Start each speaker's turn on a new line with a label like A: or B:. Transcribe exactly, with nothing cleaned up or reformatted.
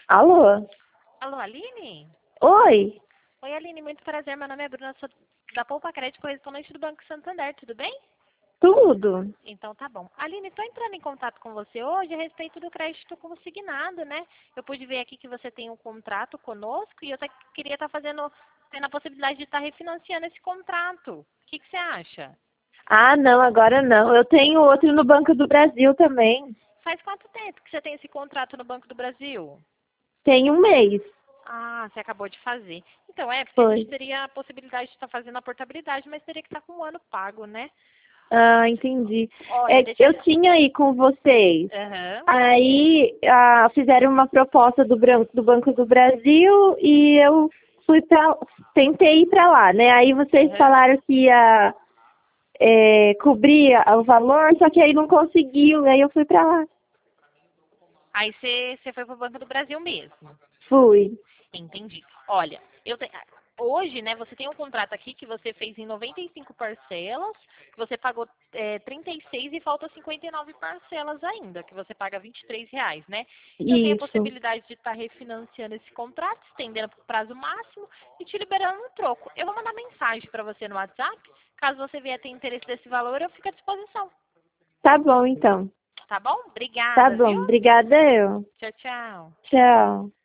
A: Alô?
B: Alô, Aline?
A: Oi?
B: Oi, Aline, muito prazer. Meu nome é Bruna, sou da Poupa Crédito, correspondente do Banco Santander, tudo bem?
A: Tudo?
B: Então tá bom. Aline, estou entrando em contato com você hoje a respeito do crédito consignado, né? Eu pude ver aqui que você tem um contrato conosco e eu tá- queria estar fazendo, tendo a possibilidade de estar refinanciando esse contrato. O que, que você acha?
A: Ah, não, agora não. Eu tenho outro no Banco do Brasil também.
B: Faz quanto tempo que você tem esse contrato no Banco do Brasil?
A: Tem um mês.
B: Ah, você acabou de fazer. Então, é, porque a gente
A: Foi.
B: teria a possibilidade de estar fazendo a portabilidade, mas teria que estar com um ano pago, né?
A: Ah, entendi.
B: Olha,
A: É,
B: deixa
A: eu
B: eu...
A: tinha aí com vocês.
B: Aham.
A: Aí ah, fizeram uma proposta do, Bran- do Banco do Brasil e eu fui pra, tentei ir para lá, né? Aí vocês
B: Aham.
A: falaram que ia é, cobrir o valor, só que aí não conseguiu, aí eu fui para lá.
B: Aí você, você foi pro Banco do Brasil mesmo.
A: Fui.
B: Entendi. Olha, eu te... hoje, né, você tem um contrato aqui que você fez em noventa e cinco parcelas, que você pagou é, trinta e seis e falta cinquenta e nove parcelas ainda, que você paga vinte e três reais, né? Eu tenho a
A: Isso.
B: possibilidade de estar refinanciando esse contrato, estendendo para o prazo máximo e te liberando um troco. Eu vou mandar mensagem para você no WhatsApp. Caso você vier ter interesse desse valor, eu fico à disposição.
A: Tá bom, então.
B: Tá bom?
A: Tá
B: Obrigada,
A: bom.
B: viu?
A: Obrigada eu.
B: Tchau, tchau.
A: Tchau.